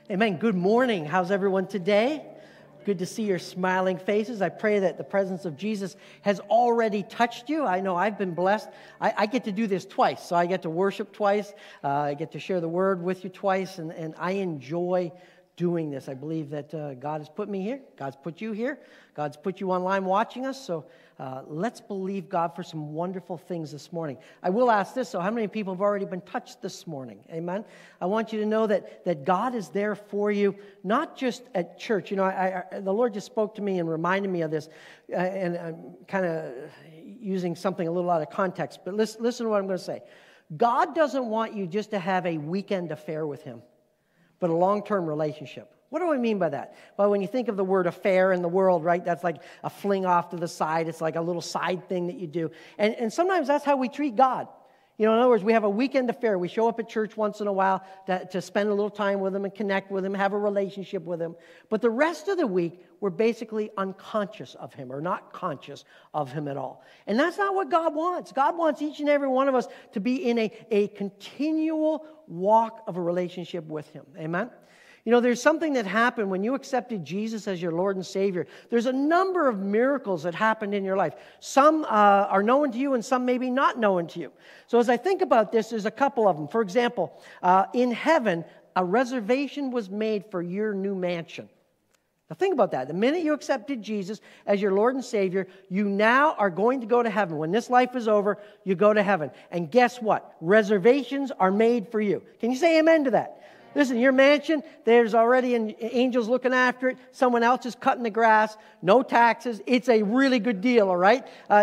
Amen. Good morning. How's everyone today? Good to see your smiling faces. I pray that the presence of Jesus has already touched you. I know I've been blessed. I get to do this twice. So I get to worship twice. I get to share the word with you twice. And I enjoy doing this. I believe that God has put me here. God's put you here. God's put you online watching us. So let's believe God for some wonderful things this morning. I will ask this, so how many people have already been touched this morning? Amen? I want you to know that God is there for you, not just at church. You know, the Lord just spoke to me and reminded me of this, and I'm kind of using something a little out of context, but listen to what I'm going to say. God doesn't want you just to have a weekend affair with Him, but a long-term relationship. What do I mean by that? Well, when you think of the word affair in the world, right, that's like a fling off to the side. It's like a little side thing that you do. And sometimes that's how we treat God. You know, in other words, we have a weekend affair. We show up at church once in a while to spend a little time with Him and connect with Him, have a relationship with Him. But the rest of the week, we're basically unconscious of Him or not conscious of Him at all. And that's not what God wants. God wants each and every one of us to be in a continual walk of a relationship with Him. Amen? You know, there's something that happened when you accepted Jesus as your Lord and Savior. There's a number of miracles that happened in your life. Some are known to you and some maybe not known to you. So as I think about this, there's a couple of them. For example, in heaven, a reservation was made for your new mansion. Now think about that. The minute you accepted Jesus as your Lord and Savior, you now are going to go to heaven. When this life is over, you go to heaven. And guess what? Reservations are made for you. Can you say amen to that? Listen, your mansion, there's already angels looking after it. Someone else is cutting the grass. No taxes. It's a really good deal, all right?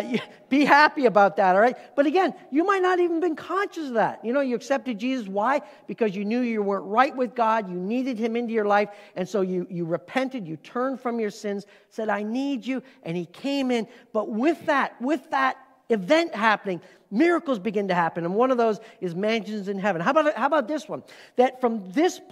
Be happy about that, all right? But again, you might not even been conscious of that. You know, you accepted Jesus. Why? Because you knew you weren't right with God. You needed Him into your life. And so you repented. You turned from your sins, said, I need you. And He came in. But with that event happening, miracles begin to happen, and one of those is mansions in heaven. How about this one? That from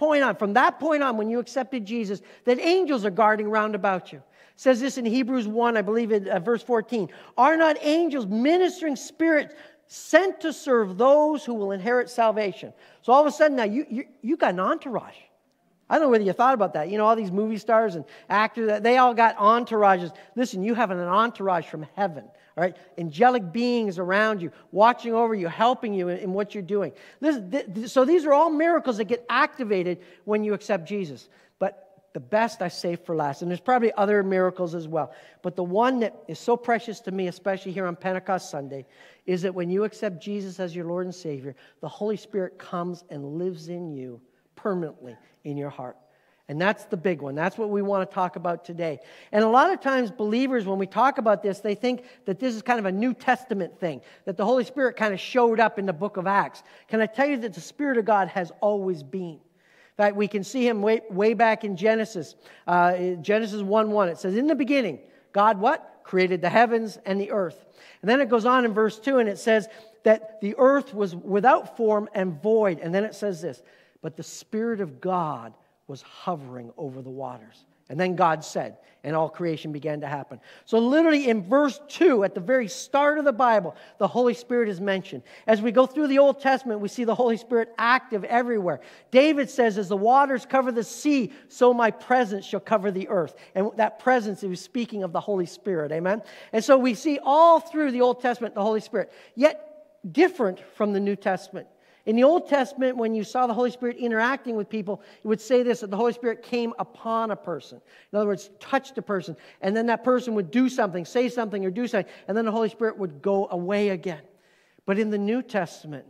that point on, when you accepted Jesus, that angels are guarding round about you. It says this in Hebrews 1, I believe in verse 14. Are not angels ministering spirits sent to serve those who will inherit salvation? So all of a sudden now, you got an entourage. I don't know whether you thought about that. You know, all these movie stars and actors, they all got entourages. Listen, you have an entourage from heaven. All right, angelic beings around you, watching over you, helping you in what you're doing. So these are all miracles that get activated when you accept Jesus. But the best I save for last, and there's probably other miracles as well. But the one that is so precious to me, especially here on Pentecost Sunday, is that when you accept Jesus as your Lord and Savior, the Holy Spirit comes and lives in you permanently in your heart. And that's the big one. That's what we want to talk about today. And a lot of times believers, when we talk about this, they think that this is kind of a New Testament thing, that the Holy Spirit kind of showed up in the book of Acts. Can I tell you that the Spirit of God has always been? In fact, we can see Him way back in Genesis. Genesis 1:1, it says, in the beginning, God what? Created the heavens and the earth. And then it goes on in verse 2, and it says that the earth was without form and void. And then it says this, but the Spirit of God was hovering over the waters. And then God said, and all creation began to happen. So literally in verse 2, at the very start of the Bible, the Holy Spirit is mentioned. As we go through the Old Testament, we see the Holy Spirit active everywhere. David says, as the waters cover the sea, so my presence shall cover the earth. And that presence, he was speaking of the Holy Spirit, amen? And so we see all through the Old Testament the Holy Spirit, yet different from the New Testament. In the Old Testament, when you saw the Holy Spirit interacting with people, it would say this, that the Holy Spirit came upon a person. In other words, touched a person. And then that person would do something, say something, or do something. And then the Holy Spirit would go away again. But in the New Testament,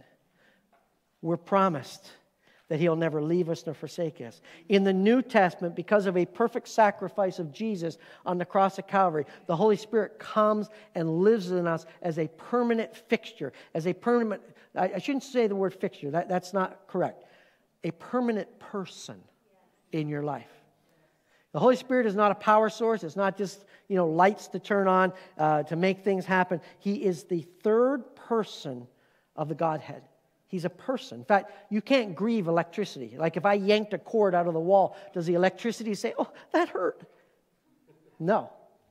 we're promised that He'll never leave us nor forsake us. In the New Testament, because of a perfect sacrifice of Jesus on the cross of Calvary, the Holy Spirit comes and lives in us as a permanent fixture, as a permanent, I shouldn't say the word fixture, that's not correct, a permanent person in your life. The Holy Spirit is not a power source. It's not just, lights to turn on to make things happen. He is the third person of the Godhead. He's a person. In fact, you can't grieve electricity. Like if I yanked a cord out of the wall, does the electricity say, oh, that hurt? No.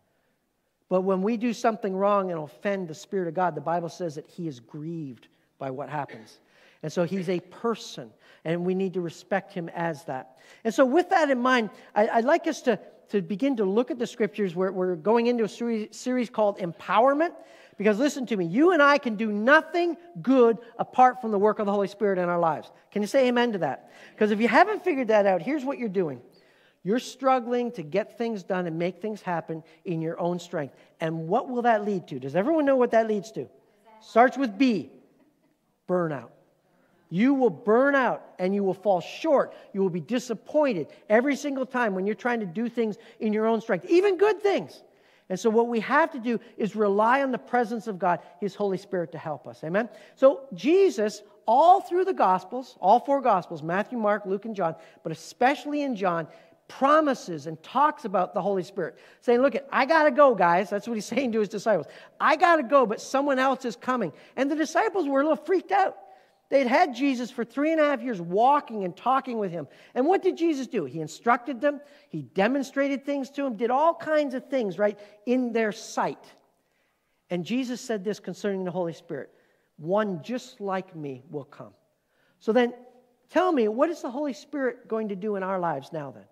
But when we do something wrong and offend the Spirit of God, the Bible says that He is grieved by what happens. And so he's a person, and we need to respect him as that. And so with that in mind, I'd like us to begin to look at the scriptures. We're going into a series called Empowerment. Because listen to me, you and I can do nothing good apart from the work of the Holy Spirit in our lives. Can you say amen to that? Because if you haven't figured that out, here's what you're doing. You're struggling to get things done and make things happen in your own strength. And what will that lead to? Does everyone know what that leads to? Starts with B, burnout. You will burn out and you will fall short. You will be disappointed every single time when you're trying to do things in your own strength, even good things. And so what we have to do is rely on the presence of God, His Holy Spirit, to help us. Amen? So Jesus, all through the Gospels, all four Gospels, Matthew, Mark, Luke, and John, but especially in John, promises and talks about the Holy Spirit. Saying, look, I got to go, guys. That's what He's saying to His disciples. I got to go, but someone else is coming. And the disciples were a little freaked out. They'd had Jesus for 3.5 years walking and talking with Him. And what did Jesus do? He instructed them. He demonstrated things to them, did all kinds of things, right, in their sight. And Jesus said this concerning the Holy Spirit. One just like me will come. So then, tell me, what is the Holy Spirit going to do in our lives now then?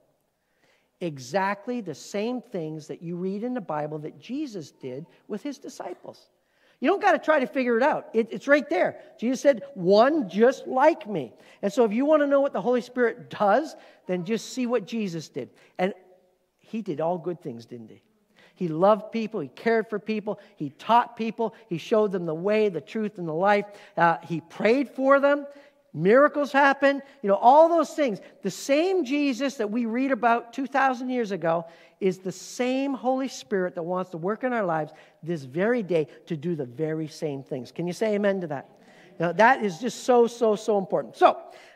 Exactly the same things that you read in the Bible that Jesus did with His disciples. You don't got to try to figure it out. It's right there. Jesus said, one just like me. And so if you want to know what the Holy Spirit does, then just see what Jesus did. And He did all good things, didn't He? He loved people. He cared for people. He taught people. He showed them the way, the truth, and the life. He prayed for them. Miracles happened. All those things. The same Jesus that we read about 2,000 years ago is the same Holy Spirit that wants to work in our lives this very day to do the very same things. Can you say amen to that? Now, that is just so important. So,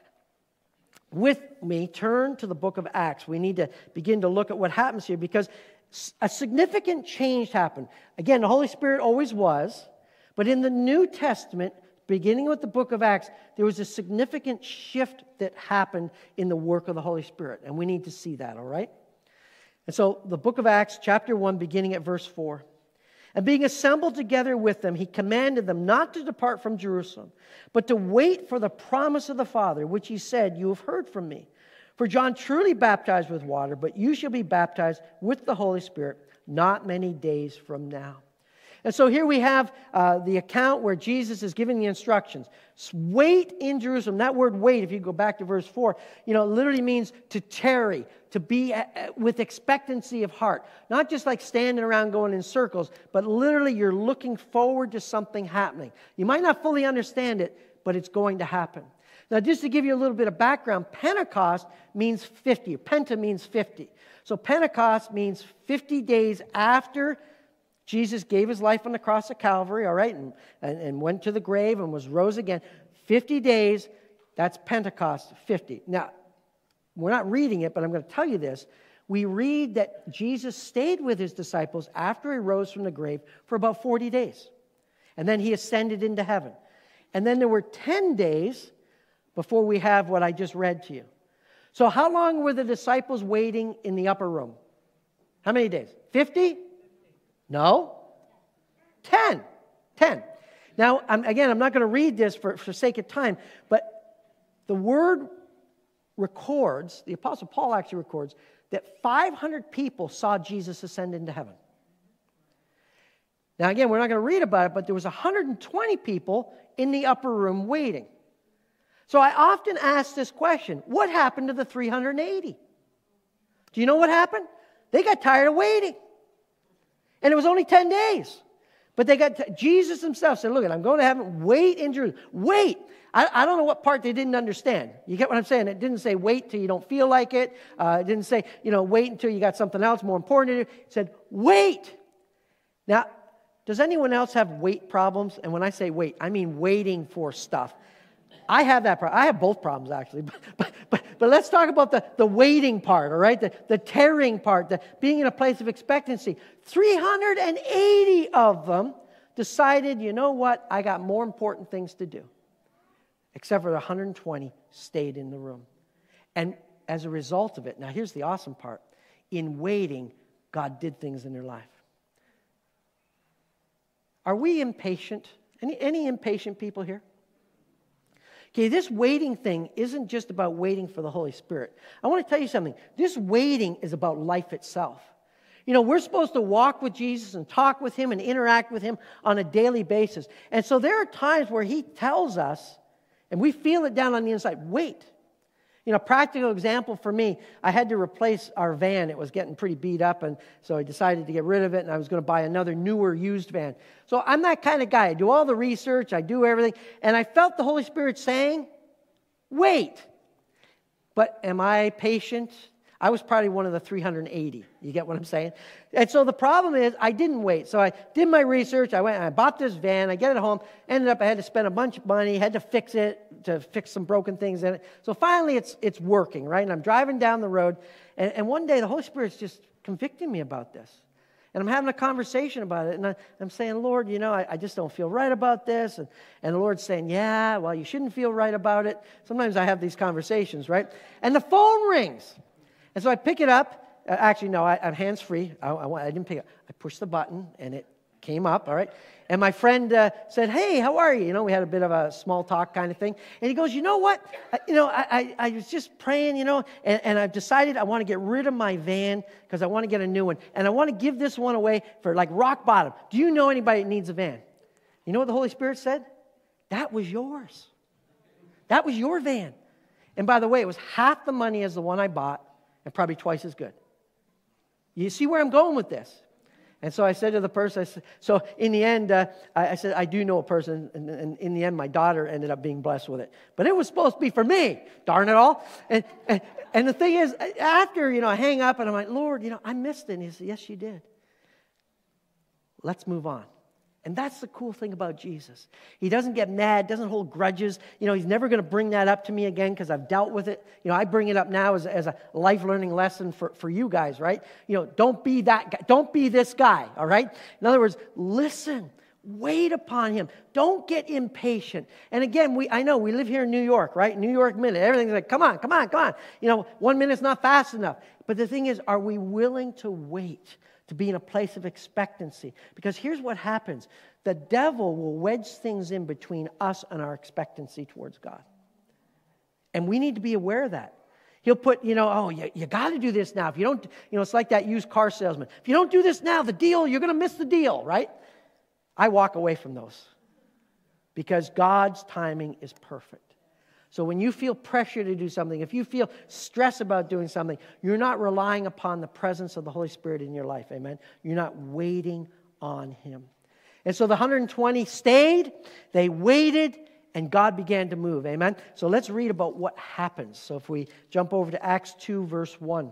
with me, turn to the book of Acts. We need to begin to look at what happens here because a significant change happened. Again, the Holy Spirit always was, but in the New Testament, beginning with the book of Acts, there was a significant shift that happened in the work of the Holy Spirit, and we need to see that, all right? And so the book of Acts, chapter 1, beginning at verse 4. And being assembled together with them, He commanded them not to depart from Jerusalem, but to wait for the promise of the Father, which He said, you have heard from me. For John truly baptized with water, but you shall be baptized with the Holy Spirit not many days from now. And so here we have the account where Jesus is giving the instructions. Wait in Jerusalem. That word wait, if you go back to verse 4, literally means to tarry, to be with expectancy of heart. Not just like standing around going in circles, but literally you're looking forward to something happening. You might not fully understand it, but it's going to happen. Now, just to give you a little bit of background, Pentecost means 50. Penta means 50. So Pentecost means 50 days after Jesus gave His life on the cross of Calvary, all right, and went to the grave and rose again. 50 days, that's Pentecost, 50. Now, we're not reading it, but I'm going to tell you this. We read that Jesus stayed with His disciples after He rose from the grave for about 40 days. And then He ascended into heaven. And then there were 10 days before we have what I just read to you. So how long were the disciples waiting in the upper room? How many days? 50? No. 10. Now, I'm not going to read this for sake of time, but the Word records, the Apostle Paul actually records, that 500 people saw Jesus ascend into heaven. Now, again, we're not going to read about it, but there was 120 people in the upper room waiting. So I often ask this question, what happened to the 380? Do you know what happened? They got tired of waiting. And it was only 10 days. But Jesus Himself said, look, I'm going to heaven, wait in Jerusalem. Wait. I don't know what part they didn't understand. You get what I'm saying? It didn't say wait till you don't feel like it. It didn't say, wait until you got something else more important to do. It said, wait. Now, does anyone else have wait problems? And when I say wait, I mean waiting for stuff. I have that problem. I have both problems, actually. But let's talk about the waiting part, all right? The tarrying part, the being in a place of expectancy. 380 of them decided, you know what? I got more important things to do. Except for the 120 stayed in the room. And as a result of it, now here's the awesome part. In waiting, God did things in their life. Are we impatient? Any impatient people here? Okay, this waiting thing isn't just about waiting for the Holy Spirit. I want to tell you something. This waiting is about life itself. You know, we're supposed to walk with Jesus and talk with Him and interact with Him on a daily basis. And so there are times where He tells us, and we feel it down on the inside, wait. You know, practical example for me, I had to replace our van. It was getting pretty beat up, and so I decided to get rid of it, and I was going to buy another newer used van. So I'm that kind of guy. I do all the research, I do everything, and I felt the Holy Spirit saying, wait. But am I patient? I was probably one of the 380. You get what I'm saying? And so the problem is I didn't wait. So I did my research. I went and I bought this van. I get it home. Ended up I had to spend a bunch of money. Had to fix it, to fix some broken things in it. So finally it's working, right? And I'm driving down the road. And one day the Holy Spirit's just convicting me about this. And I'm having a conversation about it. And I'm saying, Lord, you know, I just don't feel right about this. And the Lord's saying, yeah, well, you shouldn't feel right about it. Sometimes I have these conversations, right? And the phone rings. And so I pick it up. Actually, no, I'm hands-free. I didn't pick it up. I pushed the button, and it came up, all right? And my friend said, hey, how are you? You know, we had a bit of a small talk kind of thing. And he goes, you know what? I was just praying, you know, and I've decided I want to get rid of my van because I want to get a new one. And I want to give this one away for like rock bottom. Do you know anybody that needs a van? You know what the Holy Spirit said? That was yours. That was your van. And by the way, it was half the money as the one I bought, and probably twice as good. You see where I'm going with this? And so I said to the person, so in the end, I said, I do know a person, and in the end, my daughter ended up being blessed with it. But it was supposed to be for me, darn it all. And the thing is, after, you know, I hang up, and I'm like, Lord, you know, I missed it. And He said, yes, you did. Let's move on. And that's the cool thing about Jesus. He doesn't get mad, doesn't hold grudges. You know, He's never going to bring that up to me again because I've dealt with it. You know, I bring it up now as a life learning lesson for you guys, right? You know, don't be that guy. Don't be this guy, all right? In other words, listen. Wait upon Him. Don't get impatient. And again, I know we live here in New York, right? New York minute. Everything's like, come on, come on, come on. You know, 1 minute's not fast enough. But the thing is, are we willing to wait? To be in a place of expectancy. Because here's what happens. The devil will wedge things in between us and our expectancy towards God. And we need to be aware of that. He'll put, you know, oh, you got to do this now. If you don't, you know, it's like that used car salesman. If you don't do this now, the deal, you're going to miss the deal, right? I walk away from those. Because God's timing is perfect. So when you feel pressure to do something, if you feel stress about doing something, you're not relying upon the presence of the Holy Spirit in your life, amen? You're not waiting on Him. And so the 120 stayed, they waited, and God began to move, amen? So let's read about what happens. So if we jump over to Acts 2, verse 1.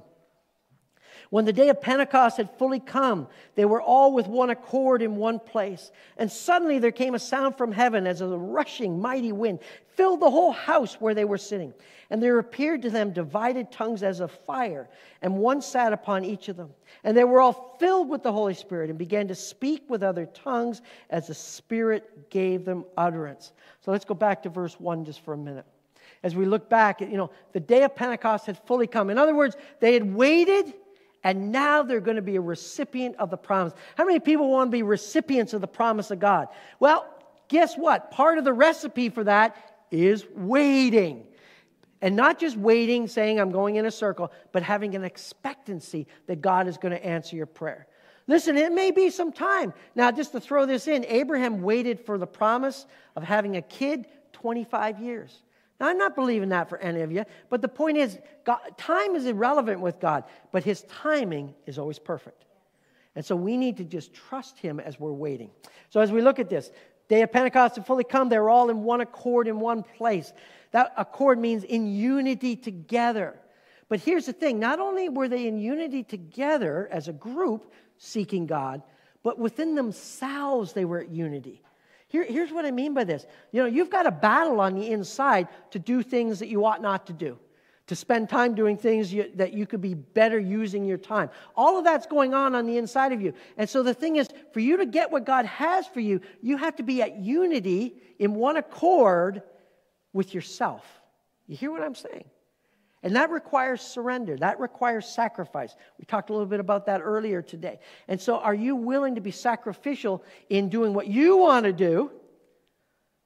When the day of Pentecost had fully come, they were all with one accord in one place. And suddenly there came a sound from heaven as of a rushing mighty wind, filled the whole house where they were sitting. And there appeared to them divided tongues as of fire, and one sat upon each of them. And they were all filled with the Holy Spirit and began to speak with other tongues as the Spirit gave them utterance. So let's go back to verse 1 just for a minute. As we look back, you know, the day of Pentecost had fully come. In other words, they had waited, and now they're going to be a recipient of the promise. How many people want to be recipients of the promise of God? Well, guess what? Part of the recipe for that is waiting. And not just waiting, saying I'm going in a circle, but having an expectancy that God is going to answer your prayer. Listen, it may be some time. Now, just to throw this in, Abraham waited for the promise of having a kid 25 years. Now, I'm not believing that for any of you, but the point is, God, time is irrelevant with God, but His timing is always perfect. And so we need to just trust Him as we're waiting. So as we look at this, day of Pentecost had fully come, they were all in one accord in one place. That accord means in unity together. But here's the thing, not only were they in unity together as a group seeking God, but within themselves they were at unity. Here's what I mean by this. You know, you've got a battle on the inside to do things that you ought not to do. To spend time doing things that you could be better using your time. All of that's going on the inside of you. And so the thing is, for you to get what God has for you, you have to be at unity in one accord with yourself. You hear what I'm saying? And that requires surrender. That requires sacrifice. We talked a little bit about that earlier today. And so are you willing to be sacrificial in doing what you want to do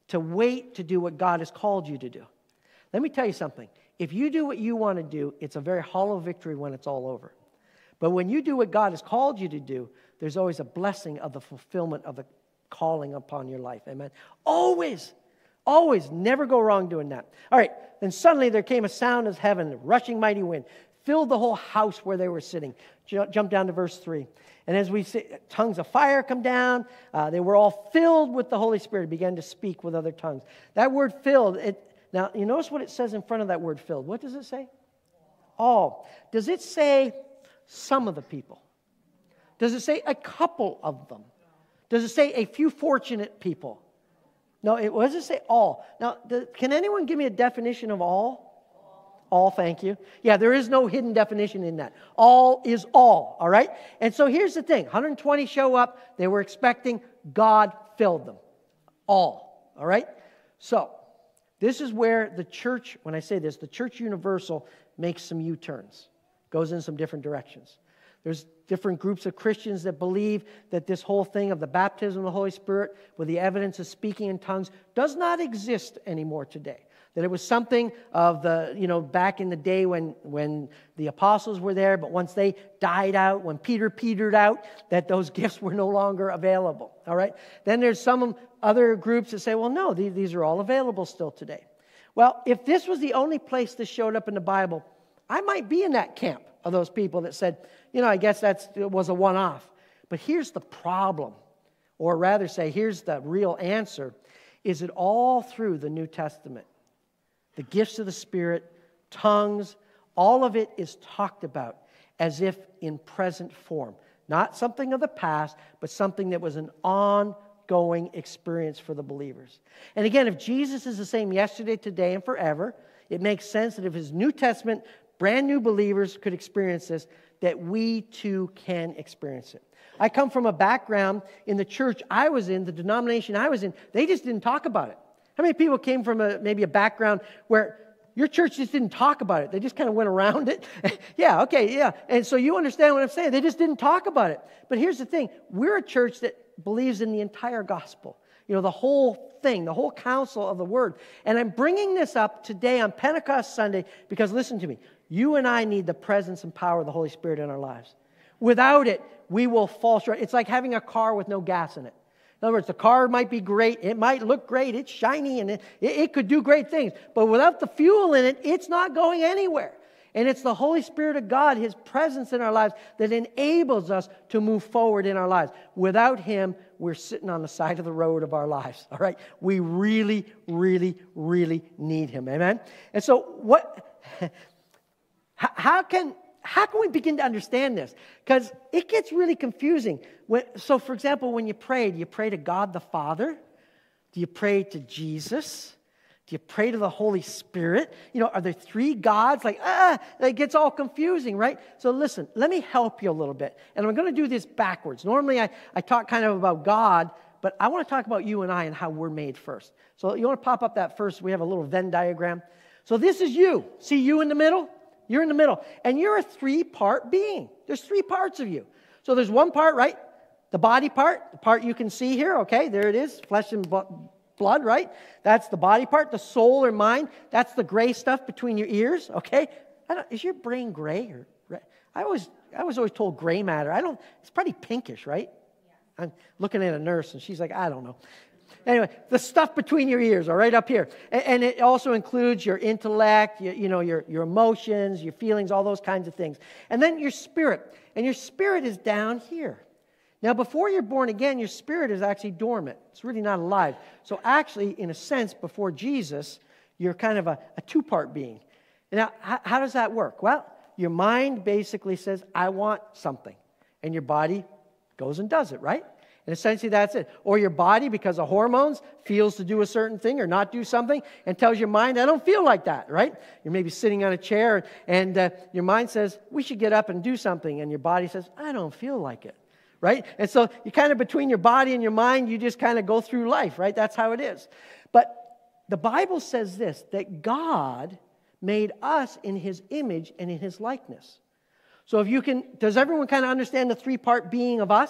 to wait to do what God has called you to do. Let me tell you something. If you do what you want to do, it's a very hollow victory when it's all over. But when you do what God has called you to do, there's always a blessing of the fulfillment of the calling upon your life. Amen. Always. Always. Never go wrong doing that. All right. Then suddenly there came a sound of heaven, a rushing mighty wind, filled the whole house where they were sitting. Jump down to verse 3. And as we see, tongues of fire come down. They were all filled with the Holy Spirit, began to speak with other tongues. That word filled, now you notice what it says in front of that word filled. What does it say? All. Does it say some of the people? Does it say a couple of them? Does it say a few fortunate people? No, what does it say? All. Now, can anyone give me a definition of all? All, thank you. Yeah, there is no hidden definition in that. All is all right? And so here's the thing. 120 show up. They were expecting. God filled them. All right? So, this is where the church, when I say this, the church universal makes some U-turns. Goes in some different directions. There's different groups of Christians that believe that this whole thing of the baptism of the Holy Spirit with the evidence of speaking in tongues does not exist anymore today. That it was something of the, back in the day when the apostles were there, but once they died out, when Peter petered out, that those gifts were no longer available. All right? Then there's some other groups that say, well, no, these are all available still today. Well, if this was the only place this showed up in the Bible, I might be in that camp of those people that said, I guess it was a one-off. But here's the problem, or rather say, here's the real answer, is it all through the New Testament. The gifts of the Spirit, tongues, all of it is talked about as if in present form. Not something of the past, but something that was an ongoing experience for the believers. And again, if Jesus is the same yesterday, today, and forever, it makes sense that if his New Testament, brand new believers could experience this, that we too can experience it. I come from a background in the church I was in, the denomination I was in, they just didn't talk about it. How many people came from maybe a background where your church just didn't talk about it? They just kind of went around it. Yeah, okay, yeah. And so you understand what I'm saying. They just didn't talk about it. But here's the thing. We're a church that believes in the entire gospel. The whole thing, the whole counsel of the Word. And I'm bringing this up today on Pentecost Sunday because, listen to me, you and I need the presence and power of the Holy Spirit in our lives. Without it, we will fall short. It's like having a car with no gas in it. In other words, the car might be great, it might look great, it's shiny, and it could do great things. But without the fuel in it, it's not going anywhere. And it's the Holy Spirit of God, His presence in our lives, that enables us to move forward in our lives. Without Him, we're sitting on the side of the road of our lives, all right? We really, really, really need Him, amen? And so how can we begin to understand this? Because it gets really confusing. So, for example, when you pray, do you pray to God the Father? Do you pray to Jesus? Do you pray to the Holy Spirit? Are there three gods? It gets all confusing, right? So listen, let me help you a little bit. And I'm going to do this backwards. Normally, I talk kind of about God, but I want to talk about you and I and how we're made first. So you want to pop up that first? We have a little Venn diagram. So this is you. See you in the middle? You're in the middle. And you're a three-part being. There's three parts of you. So there's one part, right? The body part, the part you can see here, okay? There it is, flesh and blood, right? That's the body part. The soul or mind, that's the gray stuff between your ears, okay? Is your brain gray? I was always told gray matter. It's pretty pinkish, right? Yeah. I'm looking at a nurse, and she's like, I don't know. Anyway, the stuff between your ears, all right, up here. And it also includes your intellect, your emotions, your feelings, all those kinds of things. And then your spirit. And your spirit is down here. Now, before you're born again, your spirit is actually dormant. It's really not alive. So actually, in a sense, before Jesus, you're kind of a two-part being. Now, how does that work? Well, your mind basically says, I want something. And your body goes and does it, right? And essentially that's it. Or your body, because of hormones, feels to do a certain thing or not do something and tells your mind, I don't feel like that, right? You're maybe sitting on a chair and your mind says, we should get up and do something. And your body says, I don't feel like it, right? And so you kind of between your body and your mind, you just kind of go through life, right? That's how it is. But the Bible says this, that God made us in His image and in His likeness. So does everyone kind of understand the three-part being of us?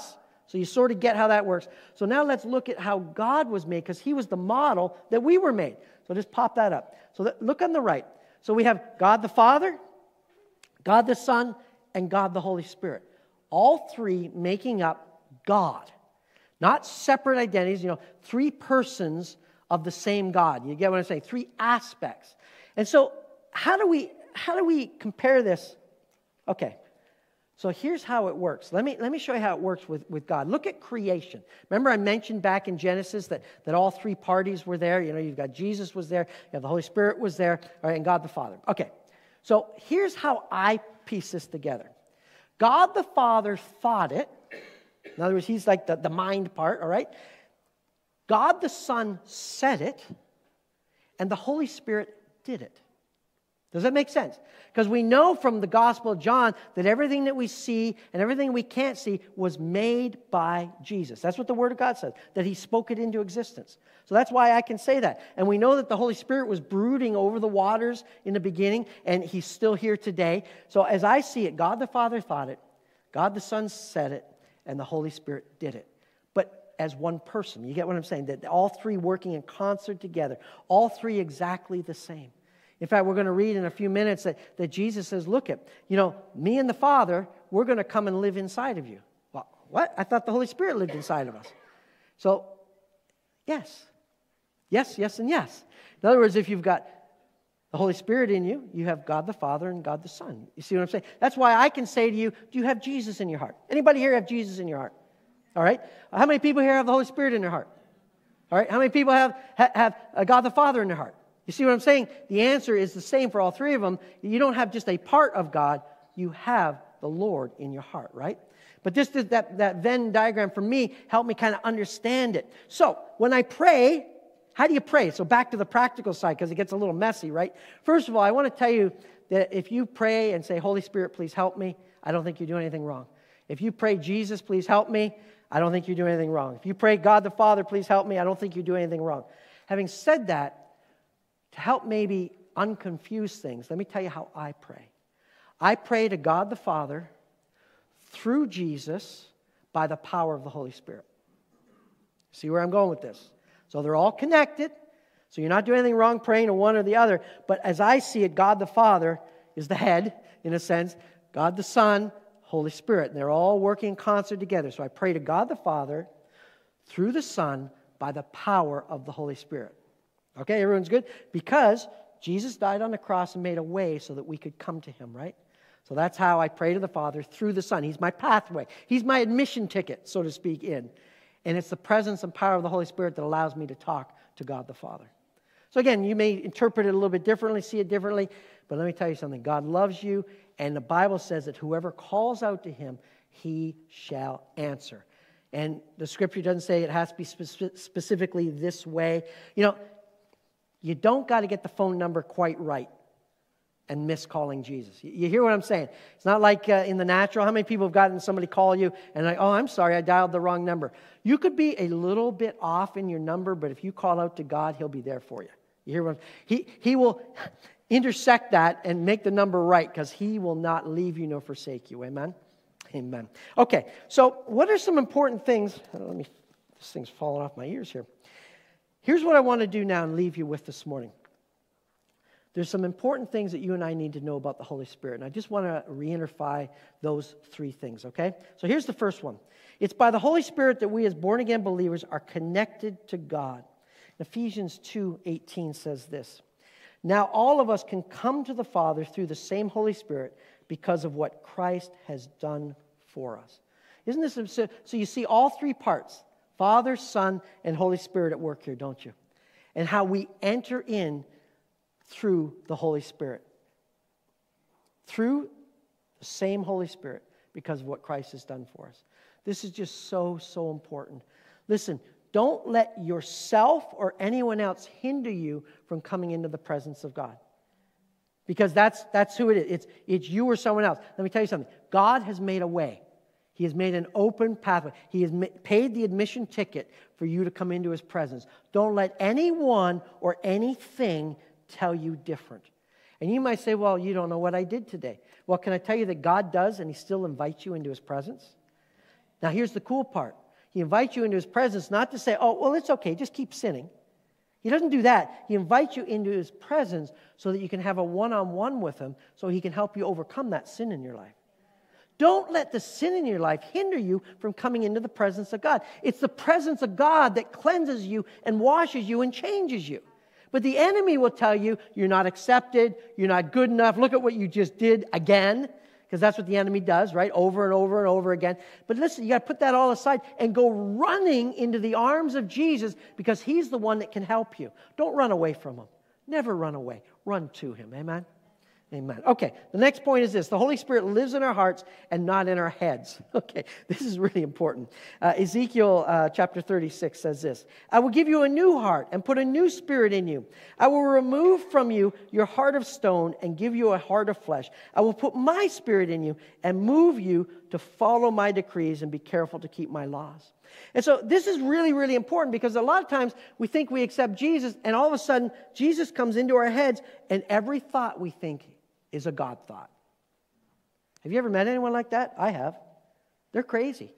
So you sort of get how that works. So now let's look at how God was made, because he was the model that we were made. So just pop that up. So look on the right. So we have God the Father, God the Son, and God the Holy Spirit. All three making up God. Not separate identities, three persons of the same God. You get what I'm saying? Three aspects. And so how do we compare this? Okay. So here's how it works. Let me show you how it works with God. Look at creation. Remember I mentioned back in Genesis that all three parties were there. You've got Jesus was there, you have the Holy Spirit was there, all right, and God the Father. Okay, so here's how I piece this together. God the Father thought it. In other words, he's like the mind part, all right? God the Son said it, and the Holy Spirit did it. Does that make sense? Because we know from the Gospel of John that everything that we see and everything we can't see was made by Jesus. That's what the Word of God says, that he spoke it into existence. So that's why I can say that. And we know that the Holy Spirit was brooding over the waters in the beginning, and he's still here today. So as I see it, God the Father thought it, God the Son said it, and the Holy Spirit did it. But as one person, you get what I'm saying? That all three working in concert together, all three exactly the same. In fact, we're going to read in a few minutes that Jesus says, look at, me and the Father, we're going to come and live inside of you. Well, what? I thought the Holy Spirit lived inside of us. So, yes. Yes, yes, and yes. In other words, if you've got the Holy Spirit in you, you have God the Father and God the Son. You see what I'm saying? That's why I can say to you, do you have Jesus in your heart? Anybody here have Jesus in your heart? All right? How many people here have the Holy Spirit in their heart? All right? How many people have God the Father in their heart? You see what I'm saying? The answer is the same for all three of them. You don't have just a part of God. You have the Lord in your heart, right? But that Venn diagram for me helped me kind of understand it. So when I pray, how do you pray? So back to the practical side, because it gets a little messy, right? First of all, I want to tell you that if you pray and say, Holy Spirit, please help me, I don't think you're doing anything wrong. If you pray, Jesus, please help me, I don't think you're doing anything wrong. If you pray, God the Father, please help me, I don't think you're doing anything wrong. Having said that, to help maybe unconfuse things, let me tell you how I pray. I pray to God the Father through Jesus by the power of the Holy Spirit. See where I'm going with this? So they're all connected. So you're not doing anything wrong praying to one or the other. But as I see it, God the Father is the head, in a sense. God the Son, Holy Spirit. And they're all working in concert together. So I pray to God the Father through the Son by the power of the Holy Spirit. Okay, everyone's good? Because Jesus died on the cross and made a way so that we could come to him, right? So that's how I pray to the Father through the Son. He's my pathway. He's my admission ticket, so to speak, in. And it's the presence and power of the Holy Spirit that allows me to talk to God the Father. So again, you may interpret it a little bit differently, see it differently, but let me tell you something. God loves you, and the Bible says that whoever calls out to him, he shall answer. And the Scripture doesn't say it has to be specifically this way. You don't got to get the phone number quite right and miss calling Jesus. You hear what I'm saying? It's not like in the natural. How many people have gotten somebody call you and like, oh, I'm sorry, I dialed the wrong number. You could be a little bit off in your number, but if you call out to God, he'll be there for you. You hear what He will intersect that and make the number right, because he will not leave you nor forsake you. Amen? Amen. Okay, so what are some important things? This thing's falling off my ears here. Here's what I want to do now and leave you with this morning. There's some important things that you and I need to know about the Holy Spirit, and I just want to reiterify those three things, okay? So here's the first one. It's by the Holy Spirit that we as born-again believers are connected to God. Ephesians 2:18 says this. Now all of us can come to the Father through the same Holy Spirit because of what Christ has done for us. Isn't this absurd? So you see all three parts, Father, Son, and Holy Spirit at work here, don't you? And how we enter in through the Holy Spirit. Through the same Holy Spirit because of what Christ has done for us. This is just so, so important. Listen, don't let yourself or anyone else hinder you from coming into the presence of God. Because that's who it is. It's you or someone else. Let me tell you something. God has made a way. He has made an open pathway. He has paid the admission ticket for you to come into his presence. Don't let anyone or anything tell you different. And you might say, well, you don't know what I did today. Well, can I tell you that God does, and he still invites you into his presence? Now, here's the cool part. He invites you into his presence not to say, oh, well, it's okay, just keep sinning. He doesn't do that. He invites you into his presence so that you can have a one-on-one with him so he can help you overcome that sin in your life. Don't let the sin in your life hinder you from coming into the presence of God. It's the presence of God that cleanses you and washes you and changes you. But the enemy will tell you, you're not accepted, you're not good enough, look at what you just did again. Because that's what the enemy does, right? Over and over and over again. But listen, you got to put that all aside and go running into the arms of Jesus because he's the one that can help you. Don't run away from him. Never run away. Run to him. Amen? Amen. Okay, the next point is this. The Holy Spirit lives in our hearts and not in our heads. Okay, this is really important. Ezekiel chapter 36 says this. I will give you a new heart and put a new spirit in you. I will remove from you your heart of stone and give you a heart of flesh. I will put my spirit in you and move you to follow my decrees and be careful to keep my laws. And so this is really, really important because a lot of times we think we accept Jesus and all of a sudden Jesus comes into our heads and every thought we think is a God thought. Have you ever met anyone like that? I have. They're crazy.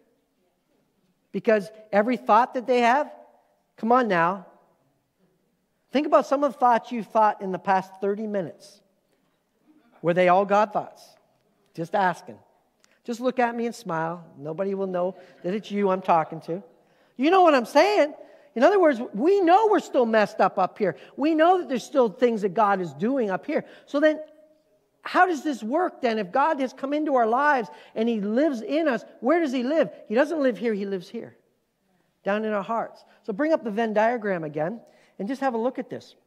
Because every thought that they have, come on now. Think about some of the thoughts you've thought in the past 30 minutes. Were they all God thoughts? Just asking. Just look at me and smile. Nobody will know that it's you I'm talking to. You know what I'm saying? In other words, we know we're still messed up here. We know that there's still things that God is doing up here. So then, how does this work then? If God has come into our lives and he lives in us, where does he live? He doesn't live here, he lives here. Down in our hearts. So bring up the Venn diagram again and just have a look at this.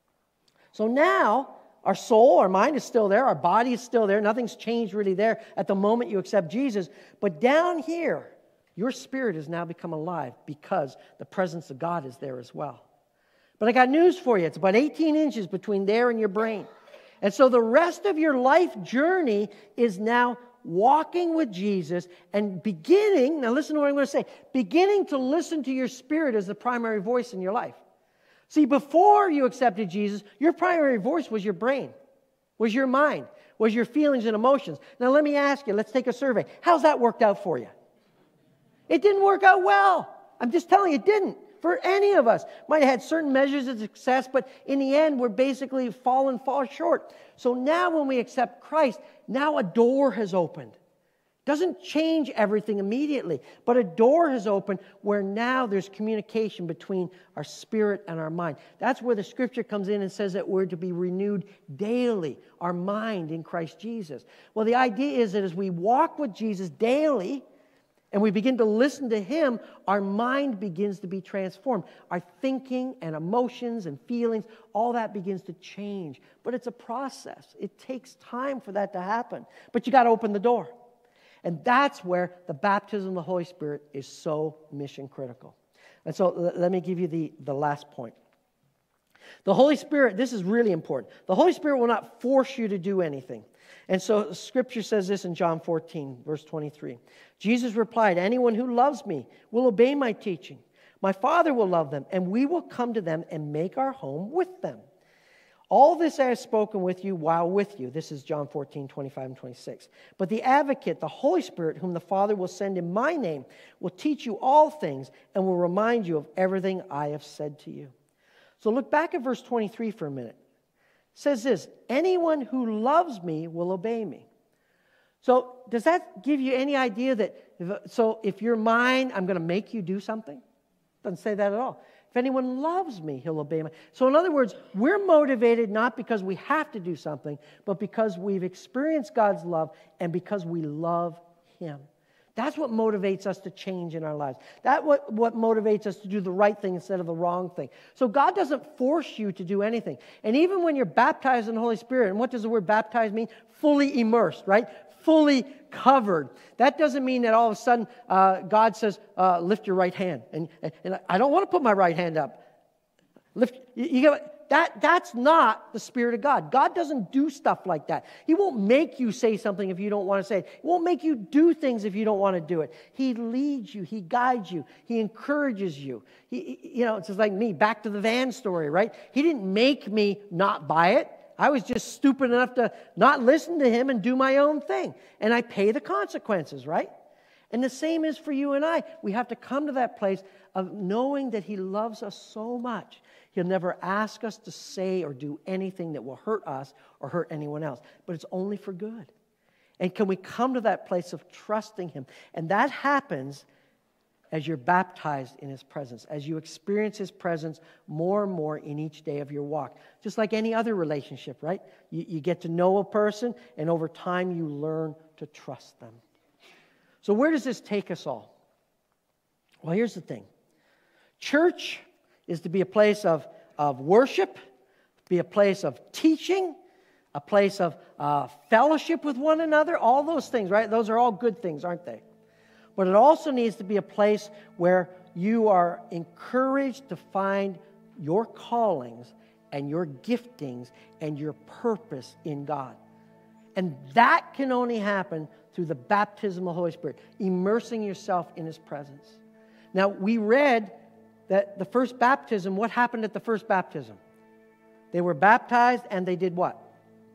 So now, our soul, our mind is still there. Our body is still there. Nothing's changed really there at the moment you accept Jesus. But down here, your spirit has now become alive because the presence of God is there as well. But I got news for you. It's about 18 inches between there and your brain. And so the rest of your life journey is now walking with Jesus and beginning, now listen to what I'm going to say, beginning to listen to your spirit as the primary voice in your life. See, before you accepted Jesus, your primary voice was your brain, was your mind, was your feelings and emotions. Now let me ask you, let's take a survey. How's that worked out for you? It didn't work out well. I'm just telling you, it didn't. For any of us. Might have had certain measures of success, but in the end, we're basically fall short. So now when we accept Christ, now a door has opened. Doesn't change everything immediately, but a door has opened where now there's communication between our spirit and our mind. That's where the scripture comes in and says that we're to be renewed daily, our mind in Christ Jesus. Well, the idea is that as we walk with Jesus daily, and we begin to listen to him, our mind begins to be transformed. Our thinking and emotions and feelings, all that begins to change. But it's a process. It takes time for that to happen. But you got to open the door. And that's where the baptism of the Holy Spirit is so mission critical. And so let me give you the last point. The Holy Spirit, this is really important. The Holy Spirit will not force you to do anything. And so Scripture says this in John 14, verse 23. Jesus replied, anyone who loves me will obey my teaching. My Father will love them, and we will come to them and make our home with them. All this I have spoken with you while with you. This is John 14, 25 and 26. But the advocate, the Holy Spirit, whom the Father will send in my name, will teach you all things and will remind you of everything I have said to you. So look back at verse 23 for a minute. It says this, anyone who loves me will obey me. So does that give you any idea that, if you're mine, I'm going to make you do something? Doesn't say that at all. If anyone loves me, he'll obey me. So in other words, we're motivated not because we have to do something, but because we've experienced God's love and because we love him. That's what motivates us to change in our lives. That's what motivates us to do the right thing instead of the wrong thing. So God doesn't force you to do anything. And even when you're baptized in the Holy Spirit, and what does the word baptized mean? Fully immersed, right? Fully covered. That doesn't mean that all of a sudden God says, lift your right hand. And I don't want to put my right hand up. That's not the Spirit of God. God doesn't do stuff like that. He won't make you say something if you don't want to say it. He won't make you do things if you don't want to do it. He leads you. He guides you. He encourages you. It's just like me, back to the van story, right? He didn't make me not buy it. I was just stupid enough to not listen to him and do my own thing. And I pay the consequences, right? And the same is for you and I. We have to come to that place of knowing that He loves us so much. He'll never ask us to say or do anything that will hurt us or hurt anyone else. But it's only for good. And can we come to that place of trusting Him? And that happens as you're baptized in His presence, as you experience His presence more and more in each day of your walk. Just like any other relationship, right? You get to know a person, and over time you learn to trust them. So where does this take us all? Well, here's the thing. Church is to be a place of worship, be a place of teaching, a place of fellowship with one another, all those things, right? Those are all good things, aren't they? But it also needs to be a place where you are encouraged to find your callings and your giftings and your purpose in God. And that can only happen through the baptism of the Holy Spirit, immersing yourself in His presence. Now, we read that the first baptism, what happened at the first baptism? They were baptized and they did what?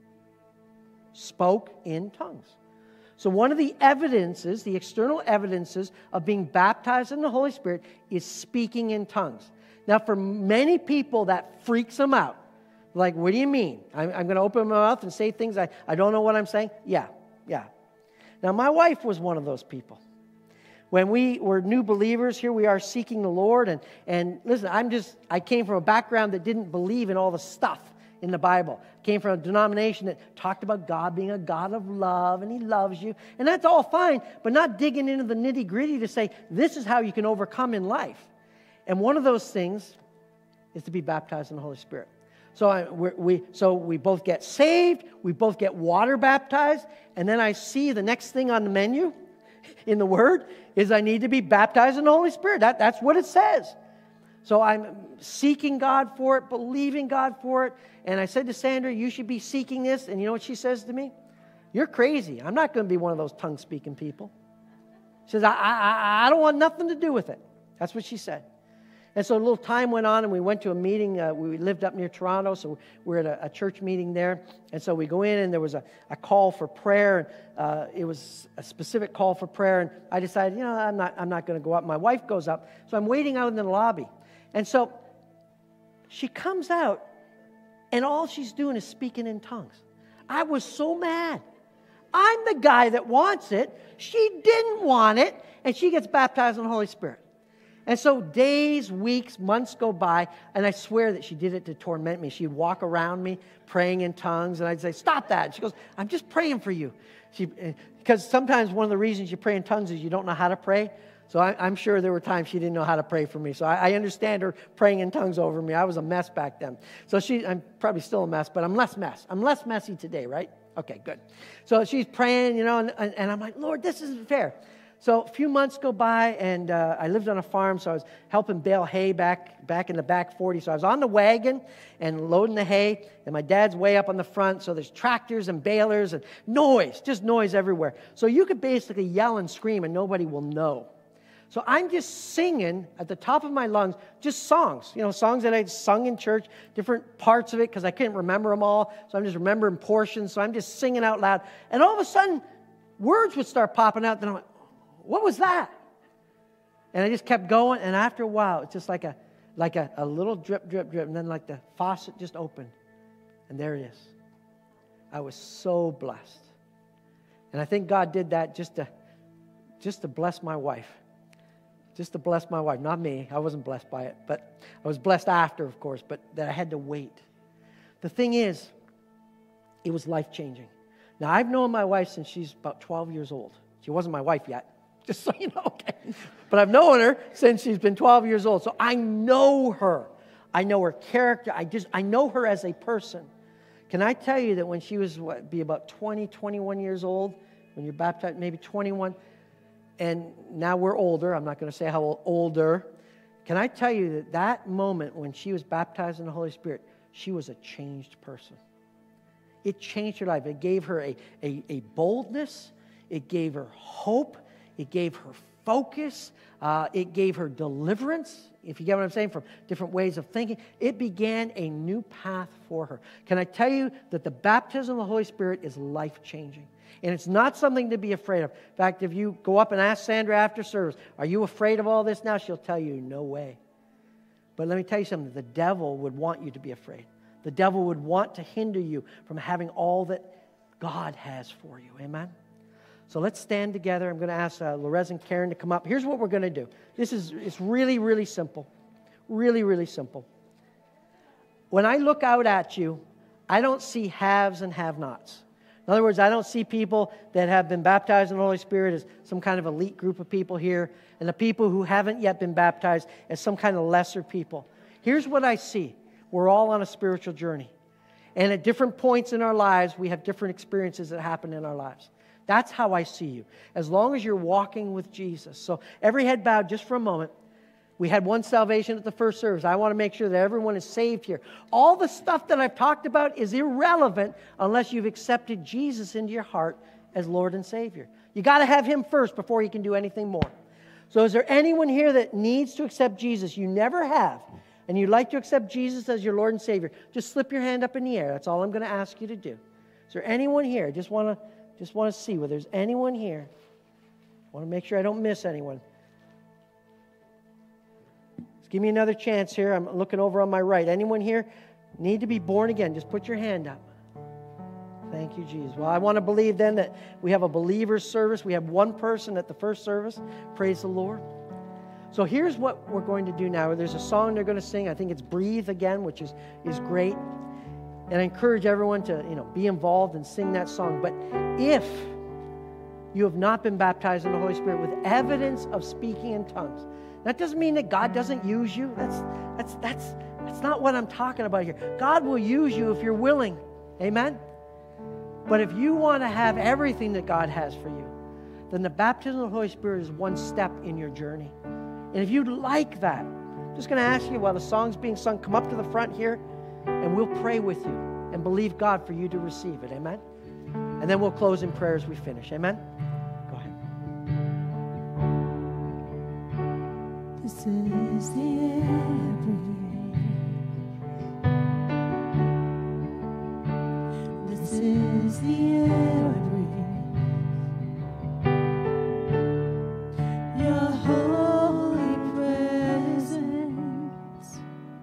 Spoke in tongues. So one of the evidences, the external evidences of being baptized in the Holy Spirit is speaking in tongues. Now, for many people, that freaks them out. Like, what do you mean? I'm going to open my mouth and say things I don't know what I'm saying? Yeah. Now, my wife was one of those people. When we were new believers, here we are seeking the Lord. And listen, I came from a background that didn't believe in all the stuff in the Bible. I came from a denomination that talked about God being a God of love, and He loves you. And that's all fine, but not digging into the nitty-gritty to say, this is how you can overcome in life. And one of those things is to be baptized in the Holy Spirit. So we both get saved, we both get water baptized, and then I see the next thing on the menu in the Word is I need to be baptized in the Holy Spirit. That's what it says. So I'm seeking God for it, believing God for it. And I said to Sandra, you should be seeking this. And you know what she says to me? You're crazy. I'm not going to be one of those tongue-speaking people. She says, I don't want nothing to do with it. That's what she said. And so a little time went on, and we went to a meeting. We lived up near Toronto, so we're at a church meeting there. And so we go in, and there was a call for prayer. And it was a specific call for prayer. And I decided, I'm not going to go up. My wife goes up. So I'm waiting out in the lobby. And so she comes out, and all she's doing is speaking in tongues. I was so mad. I'm the guy that wants it. She didn't want it, and she gets baptized in the Holy Spirit. And so days, weeks, months go by, and I swear that she did it to torment me. She'd walk around me praying in tongues, and I'd say, stop that. And she goes, I'm just praying for you. Because sometimes one of the reasons you pray in tongues is you don't know how to pray. So I'm sure there were times she didn't know how to pray for me. So I understand her praying in tongues over me. I was a mess back then. So I'm probably still a mess, but I'm less mess. I'm less messy today, right? Okay, good. So she's praying, and I'm like, Lord, this isn't fair. So a few months go by, and I lived on a farm, so I was helping bale hay back in the back 40. So I was on the wagon and loading the hay, and my dad's way up on the front, so there's tractors and balers and noise, just noise everywhere. So you could basically yell and scream, and nobody will know. So I'm just singing at the top of my lungs, just songs, songs that I'd sung in church, different parts of it, because I couldn't remember them all. So I'm just remembering portions. So I'm just singing out loud. And all of a sudden, words would start popping out. Then I'm like, what was that? And I just kept going. And after a while, it's just like a little drip, drip, drip. And then like the faucet just opened. And there it is. I was so blessed. And I think God did that just to bless my wife. Just to bless my wife, not me. I wasn't blessed by it, but I was blessed after, of course, but that I had to wait. The thing is, it was life-changing. Now, I've known my wife since she's about 12 years old. She wasn't my wife yet, just so you know, okay? But I've known her since she's been 12 years old, so I know her. I know her character. I know her as a person. Can I tell you that when she was, be about 20, 21 years old, when you're baptized, maybe 21, and now we're older. I'm not going to say how older. Can I tell you that moment when she was baptized in the Holy Spirit, she was a changed person. It changed her life. It gave her a boldness. It gave her hope. It gave her focus. It gave her deliverance, if you get what I'm saying, from different ways of thinking. It began a new path for her. Can I tell you that the baptism of the Holy Spirit is life-changing? And it's not something to be afraid of. In fact, if you go up and ask Sandra after service, are you afraid of all this now? She'll tell you, no way. But let me tell you something. The devil would want you to be afraid. The devil would want to hinder you from having all that God has for you. Amen? So let's stand together. I'm going to ask Lorez and Karen to come up. Here's what we're going to do. It's really, really simple. Really, really simple. When I look out at you, I don't see haves and have-nots. In other words, I don't see people that have been baptized in the Holy Spirit as some kind of elite group of people here, and the people who haven't yet been baptized as some kind of lesser people. Here's what I see. We're all on a spiritual journey. And at different points in our lives, we have different experiences that happen in our lives. That's how I see you, as long as you're walking with Jesus. So every head bowed just for a moment. We had one salvation at the first service. I want to make sure that everyone is saved here. All the stuff that I've talked about is irrelevant unless you've accepted Jesus into your heart as Lord and Savior. You got to have Him first before He can do anything more. So is there anyone here that needs to accept Jesus? You never have, and you'd like to accept Jesus as your Lord and Savior? Just slip your hand up in the air. That's all I'm going to ask you to do. Is there anyone here? I just want to see whether there's anyone here. I want to make sure I don't miss anyone. Give me another chance here. I'm looking over on my right. Anyone here need to be born again? Just put your hand up. Thank you, Jesus. Well, I want to believe then that we have a believer's service. We have one person at the first service. Praise the Lord. So here's what we're going to do now. There's a song they're going to sing. I think it's Breathe Again, which is great. And I encourage everyone to be involved and sing that song. But if you have not been baptized in the Holy Spirit with evidence of speaking in tongues, that doesn't mean that God doesn't use you. That's not what I'm talking about here. God will use you if you're willing. Amen? But if you want to have everything that God has for you, then the baptism of the Holy Spirit is one step in your journey. And if you'd like that, I'm just going to ask you while the song's being sung, come up to the front here, and we'll pray with you and believe God for you to receive it. Amen? And then we'll close in prayer as we finish. Amen? This is the air I breathe. This is the air I breathe. Your holy presence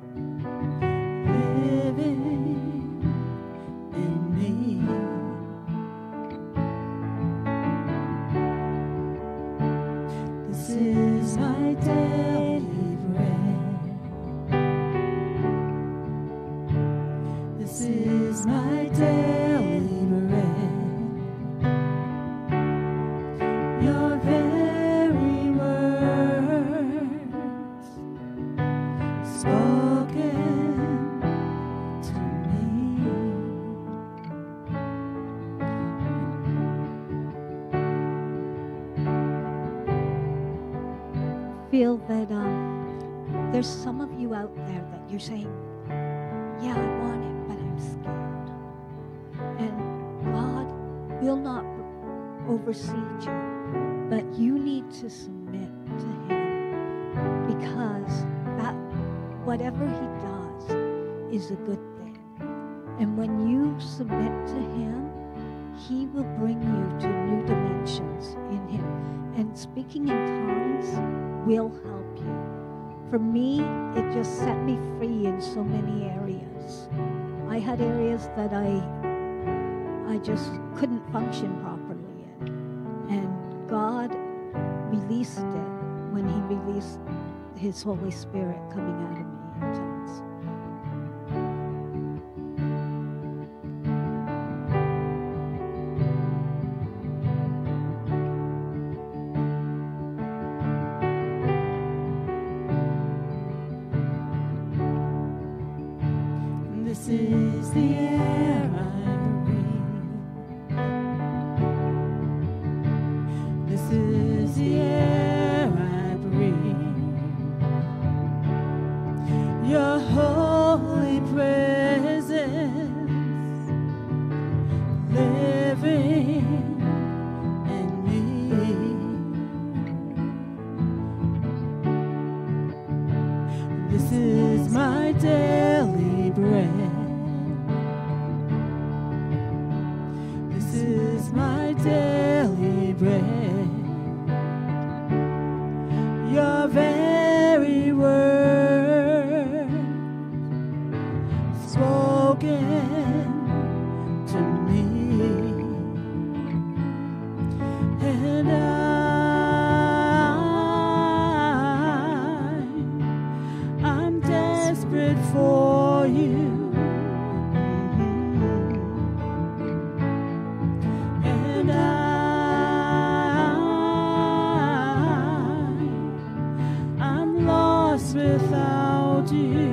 living in me. This is my daily bread. This is my daily bread. Your very words spoken to me. Feel that there's some of you out there that you're saying, yeah, I want it, but I'm scared. And God will not oversee you, but you need to submit to Him, because that whatever He does is a good thing. And when you submit to Him, He will bring you to new dimensions in Him. And speaking in tongues will help you. For me, it just set me free in so many areas. I had areas that I just couldn't function properly in. And God released it when He released His Holy Spirit coming out of me in tongues. This is the air I breathe. This is the air I breathe. Your holy presence living in me. This is my daily bread. spoken to me, and I'm desperate for you. And I'm lost without you.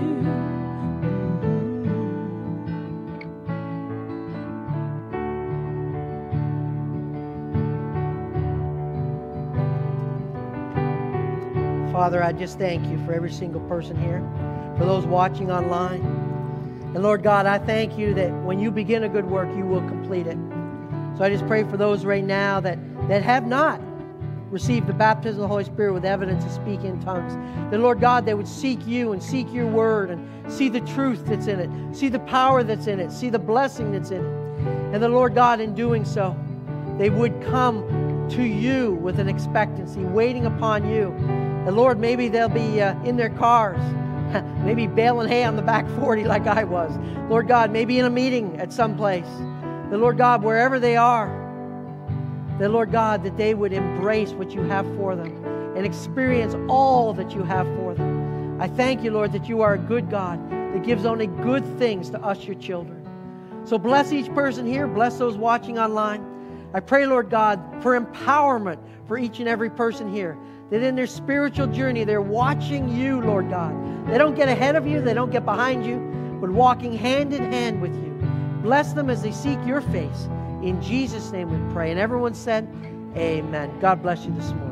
Father, I just thank you for every single person here, for those watching online. And Lord God, I thank you that when you begin a good work, you will complete it. So I just pray for those right now that have not received the baptism of the Holy Spirit with evidence to speak in tongues. That, Lord God, they would seek you and seek your word and see the truth that's in it, see the power that's in it, see the blessing that's in it. And the Lord God, in doing so, they would come to you with an expectancy, waiting upon you. And Lord, maybe they'll be in their cars, maybe baling hay on the back 40 like I was. Lord God, maybe in a meeting at some place. The Lord God, wherever they are, the Lord God, that they would embrace what you have for them and experience all that you have for them. I thank you, Lord, that you are a good God that gives only good things to us, your children. So bless each person here. Bless those watching online. I pray, Lord God, for empowerment for each and every person here, that in their spiritual journey, they're watching you, Lord God. They don't get ahead of you. They don't get behind you, but walking hand in hand with you. Bless them as they seek your face. In Jesus' name we pray. And everyone said, amen. God bless you this morning.